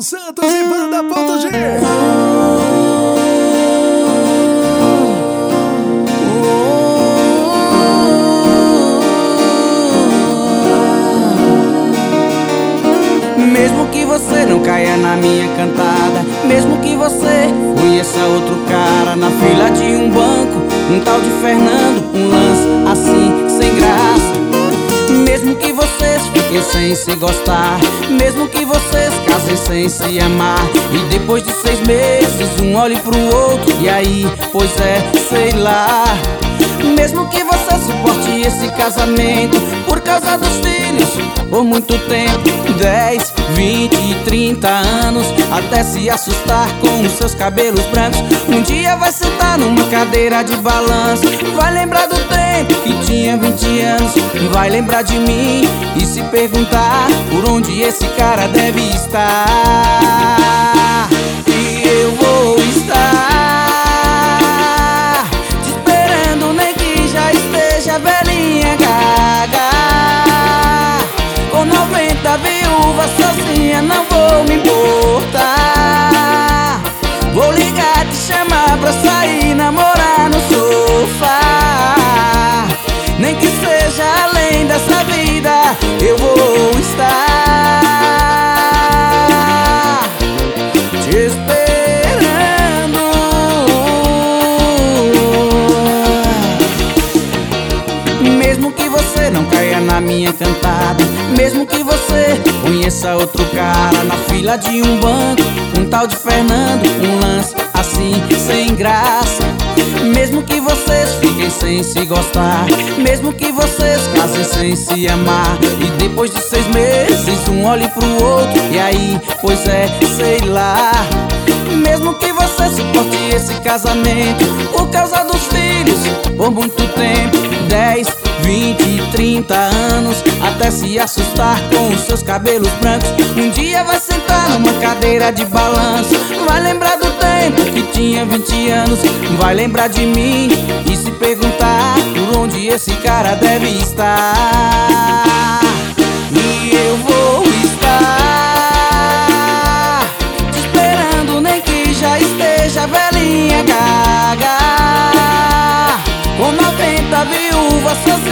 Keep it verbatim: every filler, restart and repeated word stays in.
João Santos e Banda.G. Mesmo que você não caia na minha cantada, mesmo que você conheça outro cara na fila de um banco, um tal de Fernando, um lance assim sem graça. Mesmo que vocês fiquem sem se gostar, mesmo que vocês casem sem se amar, e depois de seis meses um olhe pro outro, e aí, pois é, sei lá. Mesmo que você suporte esse casamento por causa dos filhos por muito tempo, dez, vinte e trinta anos, até se assustar com os seus cabelos brancos, um dia vai sentar numa cadeira de balanço, vai lembrar do tempo que tinha vinte anos, vai lembrar de mim e se perguntar por onde esse cara deve estar. E eu vou estar te esperando, nem que já esteja velhinha gaga, com noventa viúvas sozinha, não vou me importar. Vou ligar, te chamar pra sair, namorar no sofá, nem que seja além dessa vida, eu vou estar te esperando. Mesmo que você não caia na minha cantada, mesmo que você conheça outro cara na fila de um banco, um tal de Fernando, um lance assim sem graça. Mesmo que vocês fiquem sem se gostar, mesmo que vocês casem sem se amar, e depois de seis meses um olhe pro outro, e aí, pois é, sei lá. Mesmo que você suporte esse casamento por causa dos filhos por muito tempo, dez, vinte e trinta anos, até se assustar com os seus cabelos brancos, um dia vai sentar numa cadeira de balanço, vai lembrar do tempo que tinha vinte anos, vai lembrar de mim e se perguntar por onde esse cara deve estar. E eu vou estar te esperando, nem que já esteja velhinha gaga, com noventa viúvas sozinha,